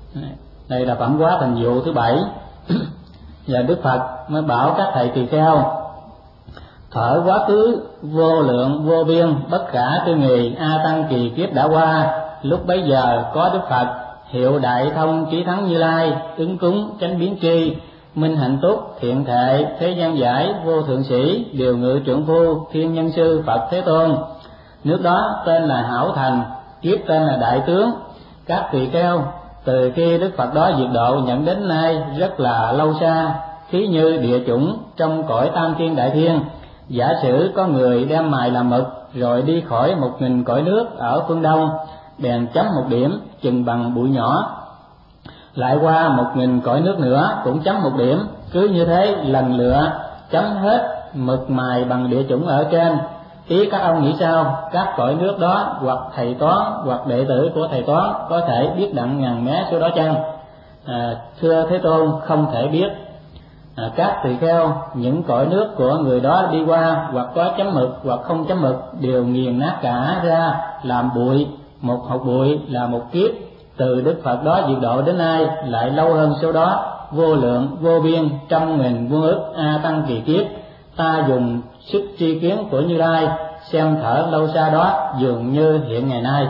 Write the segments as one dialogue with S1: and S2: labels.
S1: Đây là phẩm Quá Thành Dụ thứ 7. Và Đức Phật mới bảo các thầy tỳ kheo: Thở quá khứ vô lượng vô biên bất khả tư nghì a tăng kỳ kiếp đã qua, lúc bấy giờ có Đức Phật hiệu Đại Thông Chí Thắng Như Lai, ứng cúng chánh biến tri, minh hạnh túc thiện thệ thế gian giải vô thượng sĩ, điều ngự trượng phu thiên nhân sư Phật Thế Tôn. Nước đó tên là Hảo Thành, kiếp tên là Đại Tướng. Các tỳ kheo, từ khi Đức Phật đó diệt độ nhận đến nay rất là lâu xa, thí như địa chủng trong cõi Tam Thiên Đại Thiên. Giả sử có người đem mài làm mực, rồi đi khỏi 1000 cõi nước ở phương Đông, bèn chấm một điểm chừng bằng bụi nhỏ, lại qua 1000 cõi nước nữa cũng chấm một điểm, cứ như thế lần lựa chấm hết mực mài bằng địa chủng ở trên. Ý các ông nghĩ sao? Các cõi nước đó hoặc thầy toán hoặc đệ tử của thầy toán có thể biết đặng ngàn mé số đó chăng? Thưa Thế Tôn, không thể biết. Các tỳ kheo, những cõi nước của người đó đi qua hoặc có chấm mực hoặc không chấm mực đều nghiền nát cả ra làm bụi, một hột bụi là một kiếp. Từ Đức Phật đó diệt độ đến nay lại lâu hơn số đó, vô lượng vô biên, trăm nghìn muôn ức a tăng kỳ kiếp. Ta dùng sức tri kiến của Như Lai xem thở lâu xa đó dường như hiện ngày nay.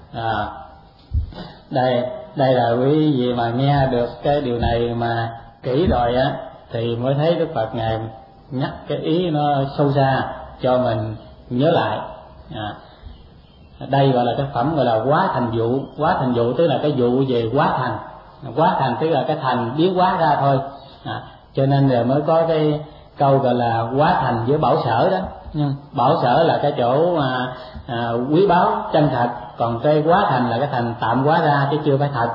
S1: Đây là quý vị mà nghe được cái điều này mà kỹ rồi á thì mới thấy Đức Phật ngài nhắc cái ý nó sâu xa cho mình nhớ lại. Đây gọi là cái phẩm gọi là Quá Thành Dụ. Quá Thành Dụ tức là cái dụ về quá thành. Quá thành tức là cái thành biến hóa ra thôi. Cho nên rồi mới có cái câu gọi là quá thành với bảo sở đó. Bảo sở là cái chỗ mà quý báu chân thật, còn cái quá thành là cái thành tạm hóa ra chứ chưa phải thật.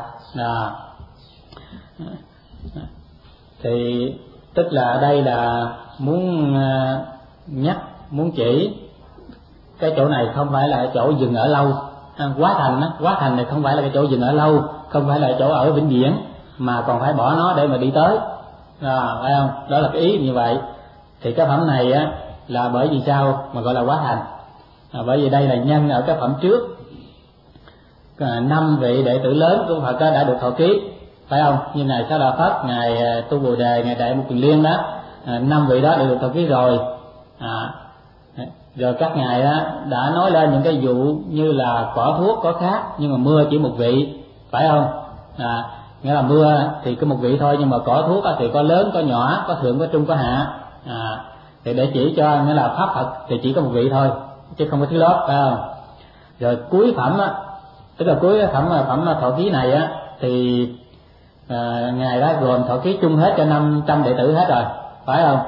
S1: Thì tức là đây là muốn nhắc, muốn chỉ cái chỗ này không phải là chỗ dừng ở lâu. Quá thành này không phải là cái chỗ dừng ở lâu, không phải là chỗ ở vĩnh viễn, mà còn phải bỏ nó để mà đi tới. Phải không? Đó là cái ý như vậy. Thì cái phẩm này á là bởi vì sao mà gọi là quá thành? Bởi vì đây là nhân ở cái phẩm trước. 5 vị đệ tử lớn của Phật đã được thọ ký, phải không? Như Ngài Xá Lợi Phất, Ngài Tu Bồ Đề, Ngài Đại Mục Kiền Liên đó, 5 vị đó đều được thọ ký rồi. Rồi các ngài đã nói lên những cái vụ như là cỏ thuốc có khác, nhưng mà mưa chỉ một vị, phải không? Nghĩa là mưa thì có một vị thôi, nhưng mà cỏ thuốc thì có lớn có nhỏ, có thượng có trung có hạ. Thì để chỉ cho nghĩa là pháp Phật thì chỉ có một vị thôi, chứ không có thứ lớp, phải không? Rồi cuối phẩm tức là cuối phẩm thọ ký này thì ngài đã gồm thọ ký chung hết cho 500 đệ tử hết rồi, phải không?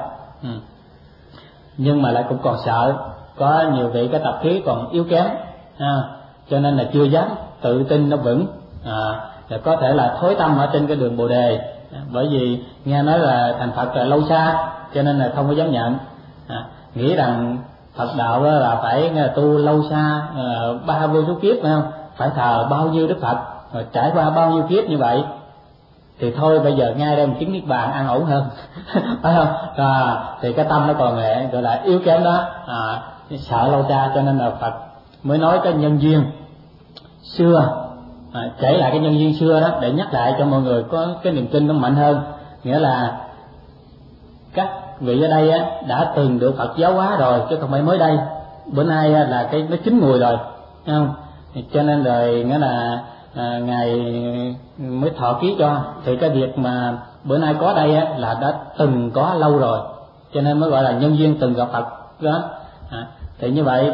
S1: Nhưng mà lại cũng còn sợ có nhiều vị cái tập khí còn yếu kém, cho nên là chưa dám tự tin nó vững, rồi có thể là thối tâm ở trên cái đường Bồ Đề, bởi vì nghe nói là thành Phật là lâu xa, cho nên là không có dám nhận, nghĩ rằng Phật đạo là phải tu lâu xa, 3 vô số kiếp, phải không? Phải thờ bao nhiêu Đức Phật, rồi trải qua bao nhiêu kiếp như vậy, thì thôi bây giờ ngay đây một chứng niết bàn an ổn hơn, phải không? Thì cái tâm nó còn gọi là yếu kém đó, sợ lâu xa, cho nên là Phật mới nói cái nhân duyên xưa, kể lại cái nhân duyên xưa đó để nhắc lại cho mọi người có cái niềm tin nó mạnh hơn. Nghĩa là các vị ở đây đã từng được Phật giáo hóa rồi, chứ không phải mới đây. Bữa nay là cái nó chín mùi rồi, thấy không? Cho nên rồi nghĩa là ngài mới thọ ký cho, thì cái việc mà bữa nay có đây là đã từng có lâu rồi, cho nên mới gọi là nhân duyên từng gặp Phật đó. Thì như vậy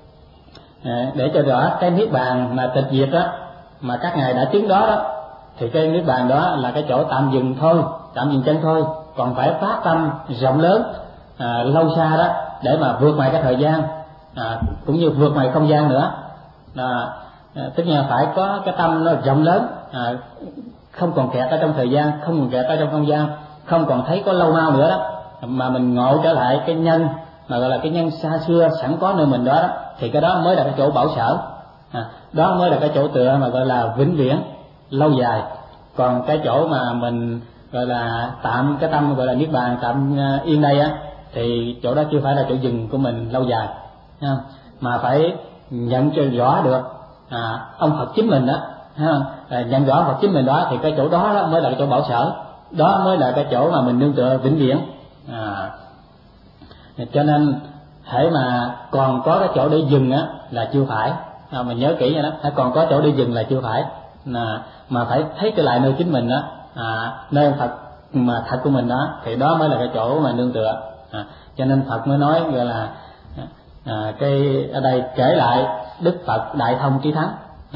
S1: để cho rõ cái niết bàn mà tịch diệt đó mà các ngài đã chứng đó, thì cái niết bàn đó là cái chỗ tạm dừng thôi, tạm dừng chân thôi, còn phải phát tâm rộng lớn, lâu xa đó, để mà vượt ngoài cái thời gian, cũng như vượt ngoài không gian nữa. Tức là phải có cái tâm nó rộng lớn, không còn kẹt ở trong thời gian, không còn kẹt ở trong không gian, không còn thấy có lâu mau nữa đó, mà mình ngộ trở lại cái nhân mà gọi là cái nhân xa xưa sẵn có nơi mình đó, thì cái đó mới là cái chỗ bảo sở, đó mới là cái chỗ tựa mà gọi là vĩnh viễn lâu dài. Còn cái chỗ mà mình gọi là tạm cái tâm gọi là niết bàn tạm yên đây thì chỗ đó chưa phải là chỗ dừng của mình lâu dài, mà phải nhận cho rõ được ông Phật chính mình đó, nhận rõ Phật chính mình đó, thì cái chỗ đó mới là cái chỗ bảo sở, đó mới là cái chỗ mà mình nương tựa vĩnh viễn. Cho nên hễ mà còn có cái chỗ để dừng á là chưa phải, mình nhớ kỹ vậy đó, hãy còn có chỗ để dừng là chưa phải, mà phải thấy trở lại nơi chính mình đó, nơi Phật mà thật của mình đó, thì đó mới là cái chỗ mà nương tựa. Cho nên Phật mới nói gọi là cái ở đây kể lại Đức Phật Đại Thông Chí Thắng.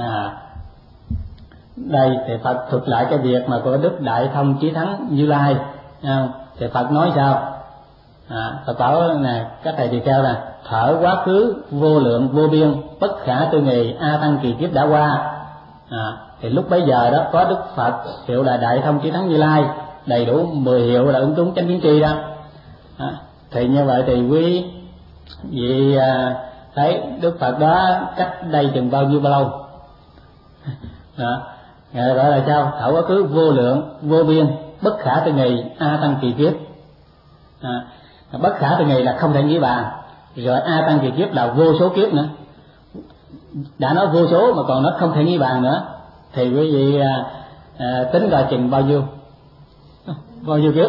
S1: Đây thì Phật thuật lại cái việc mà của Đức Đại Thông Chí Thắng Như Lai. Thì Phật nói sao? Phật bảo nè, các thầy tỳ kheo nè, thở quá khứ vô lượng vô biên bất khả tư nghì a tăng kỳ kiếp đã qua. Thì lúc bấy giờ đó có Đức Phật hiệu là Đại Thông Chí Thắng Như Lai, đầy đủ 10 hiệu là ứng túng chánh kiến tri đó. Thì như vậy thì quý vị thấy Đức Phật đó cách đây chừng bao lâu đó, gọi là sao? Thở quá khứ vô lượng vô biên bất khả tư nghì a tăng kỳ kiếp. Bất khả tư nghì là không thể nghĩ bàn, rồi a tăng kỳ kiếp là vô số kiếp nữa. Đã nói vô số mà còn nó không thể nghĩ bàn nữa, thì quý vị tính coi chừng bao nhiêu kiếp.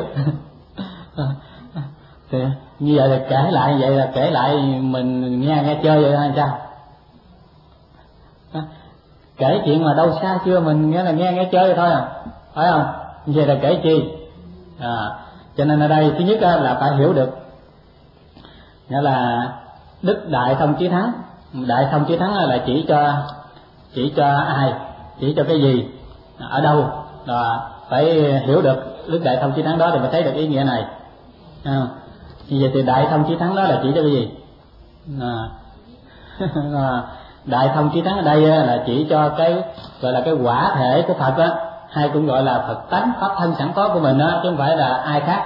S1: Thì như vậy là kể lại mình nghe chơi vậy hay sao? Kể chuyện mà đâu xa chưa mình nghe là nghe chơi thôi phải không? Vậy là kể chi? Cho nên ở đây thứ nhất là phải hiểu được, nghĩa là Đức Đại Thông Chí Thắng. Đại Thông Chí Thắng là chỉ cho ai, chỉ cho cái gì, ở đâu, là phải hiểu được Đức Đại Thông Chí Thắng đó thì mới thấy được ý nghĩa này. Như vậy thì Đại Thông Chí Thắng đó là chỉ cho cái gì? Đại Thông Chí Thắng ở đây là chỉ cho cái gọi là cái quả thể của Phật á, hay cũng gọi là Phật tánh pháp thân sẵn có của mình á, chứ không phải là ai khác.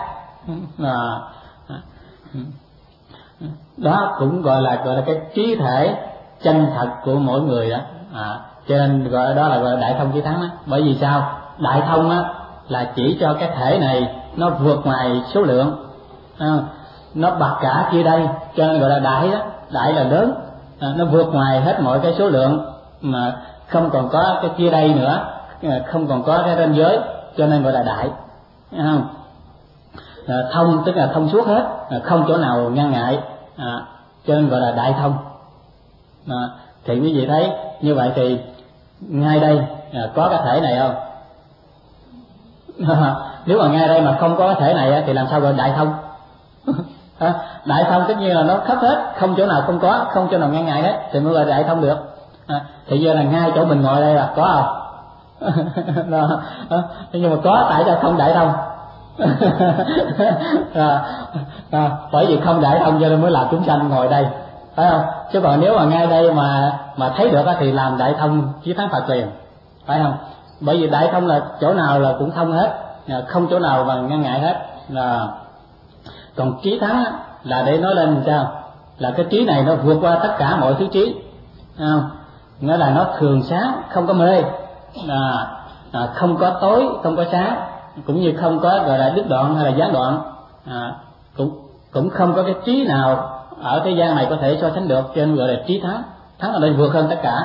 S1: Đó cũng gọi là cái trí thể chân thật của mỗi người đó. Cho nên gọi đó là Đại Thông Chí Thắng á. Bởi vì sao? Đại thông á là chỉ cho cái thể này nó vượt ngoài số lượng, nó bạc cả chia đây, cho nên gọi là đại đó. Đại là lớn, nó vượt ngoài hết mọi cái số lượng, mà không còn có cái chia đây nữa, không còn có cái ranh giới, cho nên gọi là đại. Thông tức là thông suốt hết, không chỗ nào ngăn ngại, cho nên gọi là đại thông. Thì quý vị thấy như vậy thì ngay đây có cái thể này không? Nếu mà ngay đây mà không có cái thể này thì làm sao gọi đại thông? Đại thông tất nhiên là nó khắp hết, không chỗ nào không có, không chỗ nào ngăn ngại hết thì mới gọi đại thông được. Thì giờ là ngay chỗ mình ngồi đây là có không? Nhưng mà có tại sao không đại thông? Bởi vì không đại thông cho nên mới làm chúng sanh ngồi đây, phải không? Chứ còn nếu mà ngay đây mà thấy được thì làm Đại Thông Chí Thắng Phật liền, phải không? Bởi vì đại thông là chỗ nào là cũng thông hết, không chỗ nào mà ngăn ngại hết. Còn trí thắng là để nói lên sao? Là cái trí này nó vượt qua tất cả mọi thứ trí, nghĩa là nó thường sáng, không có mê, không có tối, không có sáng, cũng như không có gọi là đứt đoạn hay là gián đoạn, cũng không có cái trí nào ở thế gian này có thể so sánh được, cho nên gọi là trí thắng. Thắng ở đây vượt hơn tất cả.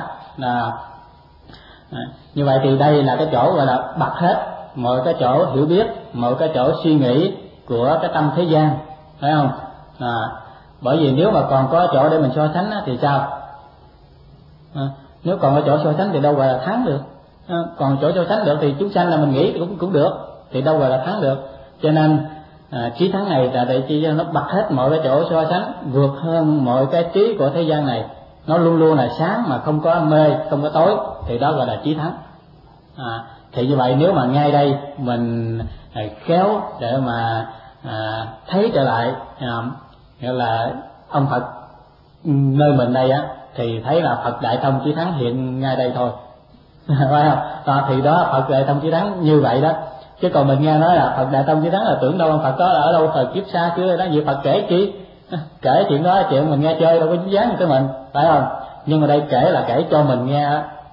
S1: Như vậy thì đây là cái chỗ gọi là bật hết mọi cái chỗ hiểu biết, mọi cái chỗ suy nghĩ của cái tâm thế gian, phải không? Bởi vì nếu mà còn có chỗ để mình so sánh thì sao? Nếu còn có chỗ so sánh thì đâu gọi là thắng được. Còn chỗ so sánh được thì chúng sanh là mình nghĩ cũng được, thì đâu gọi là thắng được. Cho nên trí thắng này là để chi cho nó bật hết mọi cái chỗ so sánh, vượt hơn mọi cái trí của thế gian này, nó luôn luôn là sáng mà không có mê, không có tối, thì đó gọi là trí thắng. Thì như vậy nếu mà ngay đây mình khéo để mà thấy trở lại, nghĩa là ông Phật nơi mình đây thì thấy là Phật Đại Thông Chí Thắng hiện ngay đây thôi, phải không? Thì đó Phật Đại Thông Chí Thắng như vậy đó. Chứ còn mình nghe nói là Phật Đại Thông Chí Thắng là tưởng đâu ông Phật đó là ở đâu thời kiếp xa chưa đó, gì Phật kể chi, kể chuyện đó chuyện mình nghe chơi đâu có dính dáng gì tới mình, phải không? Nhưng mà đây kể là kể cho mình nghe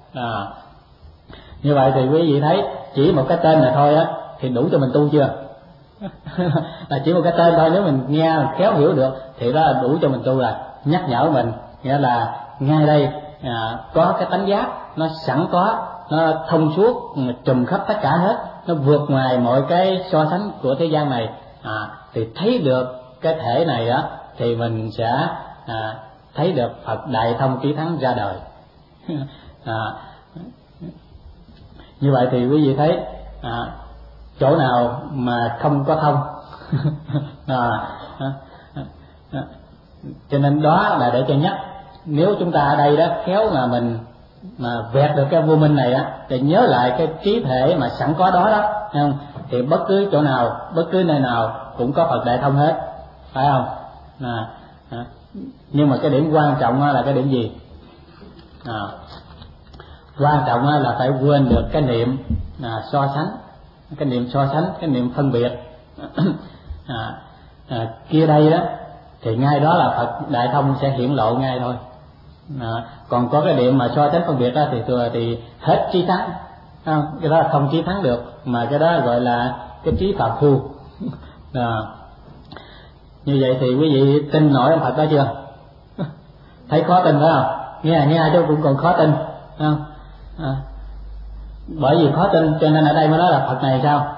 S1: như vậy thì quý vị thấy chỉ một cái tên này thôi thì đủ cho mình tu chưa? Là chỉ một cái tên thôi, nếu mình nghe mình khéo hiểu được thì đó là đủ cho mình tu, là nhắc nhở mình, nghĩa là ngay đây có cái tánh giác nó sẵn có nó thông suốt, trùm khắp tất cả hết, nó vượt ngoài mọi cái so sánh của thế gian này, thì thấy được cái thể này đó thì mình sẽ thấy được Phật Đại Thông Chí Thắng ra đời. Như vậy thì quý vị thấy chỗ nào mà không có thông. Cho nên đó là để cho nhắc, nếu chúng ta ở đây đó khéo mà mình mà vẹt được cái vô minh này á, thì nhớ lại cái trí thể mà sẵn có đó đó, không? Thì bất cứ chỗ nào, bất cứ nơi nào cũng có Phật Đại Thông hết, phải không? Nhưng mà cái điểm quan trọng là cái điểm gì? Quan trọng là phải quên được cái niệm so sánh, cái niệm so sánh, cái niệm phân biệt. Kia đây đó thì ngay đó là Phật Đại Thông sẽ hiển lộ ngay thôi. Còn có cái điểm mà so sánh phân biệt đó thì hết trí thắng, không? Cái đó là không trí thắng được, mà cái đó gọi là cái trí phàm phu. Như vậy thì quý vị tin nổi ông Phật đó chưa? Thấy khó tin phải không? Nghe chứ cũng còn khó tin, không? Bởi vì khó tin cho nên ở đây mới nói là Phật này sao?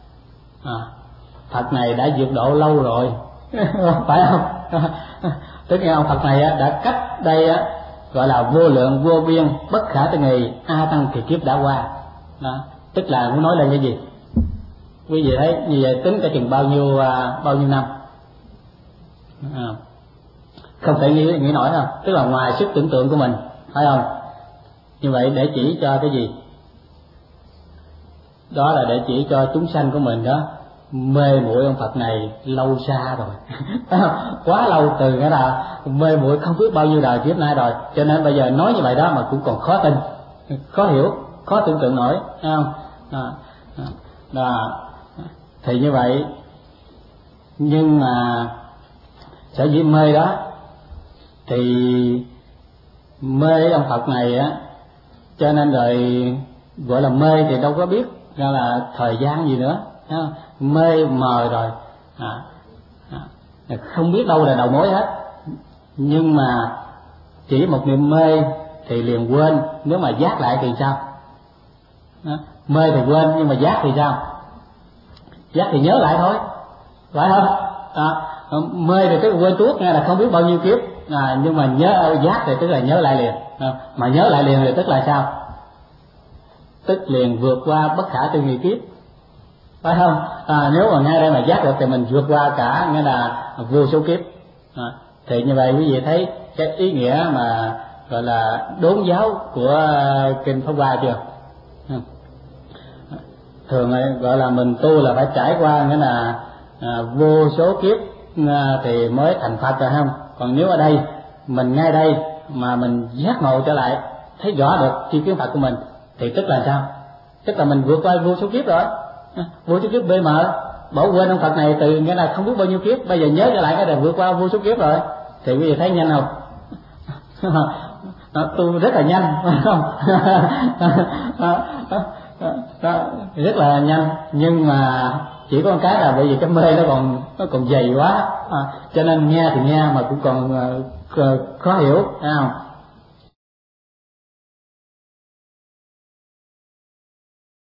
S1: Phật này đã vượt độ lâu rồi, phải không? Tức là ông Phật này đã cách đây gọi là vô lượng vô biên bất khả tư nghì a tăng kỳ kiếp đã qua đó. Tức là muốn nói lên cái gì? Quý vị thấy như vậy tính cả chừng bao nhiêu năm, không thể nghĩ nổi đâu. Tức là ngoài sức tưởng tượng của mình, phải không? Như vậy để chỉ cho cái gì? Đó là để chỉ cho chúng sanh của mình đó mê muội ông Phật này lâu xa rồi. Quá lâu, từ cái là mê muội không biết bao nhiêu đời kiếp nay rồi, cho nên bây giờ nói như vậy đó mà cũng còn khó tin, khó hiểu, khó tưởng tượng nổi, thấy không? Thì như vậy, nhưng mà sở dĩ mê đó thì mê ông Phật này á, cho nên rồi gọi là mê thì đâu có biết ra là thời gian gì nữa, mê mờ rồi, không biết đâu là đầu mối hết. Nhưng mà chỉ một niệm mê thì liền quên, nếu mà giác lại thì sao? Mê thì quên, nhưng mà giác thì sao? Giác thì nhớ lại thôi, phải không? Mê thì tức là quên tuốt, nghe là không biết bao nhiêu kiếp, nhưng mà giác thì tức là nhớ lại liền, mà nhớ lại liền thì tức là sao? Tức liền vượt qua bất khả tư nghị kiếp, phải không? Nếu mà ngay đây mà giác được thì mình vượt qua cả nghĩa là vô số kiếp. Thì như vậy quý vị thấy cái ý nghĩa mà gọi là đốn giáo của kinh Pháp Hoa chưa? Thường gọi là mình tu là phải trải qua nghĩa là vô số kiếp thì mới thành Phật rồi, không? Còn nếu ở đây mình ngay đây mà mình giác ngộ trở lại, thấy rõ được tri kiến Phật của mình, thì tức là sao? Tức là mình vượt qua vô số kiếp rồi, vô số kiếp bê mờ, bỏ quên ông Phật này từ nghĩa là không biết bao nhiêu kiếp, bây giờ nhớ trở lại cái là vượt qua vô số kiếp rồi. Thì quý vị thấy nhanh không? Tu rất là nhanh, phải không? Rất là nhanh, nhưng mà chỉ có một cái là bởi vì cái mê nó còn dày quá, cho nên nghe thì nghe mà cũng còn khó hiểu, phải không?